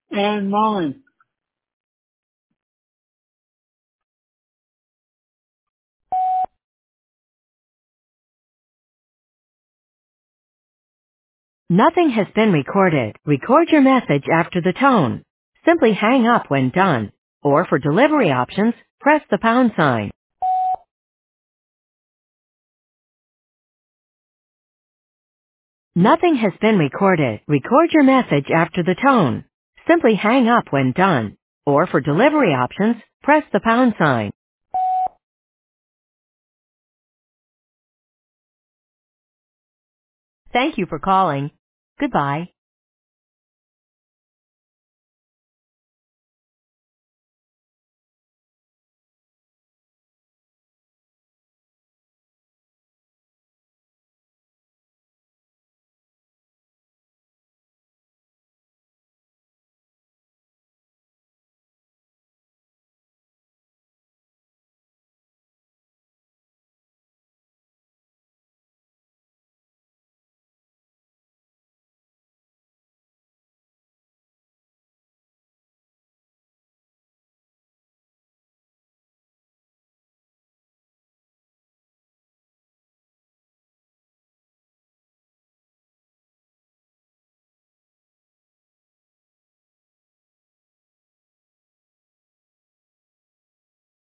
And Mullen. Nothing has been recorded. Record your message after the tone. Simply hang up when done. Or for delivery options, press the pound sign. Nothing has been recorded. Record your message after the tone. Simply hang up when done. Or for delivery options, press the pound sign. Thank you for calling. Goodbye.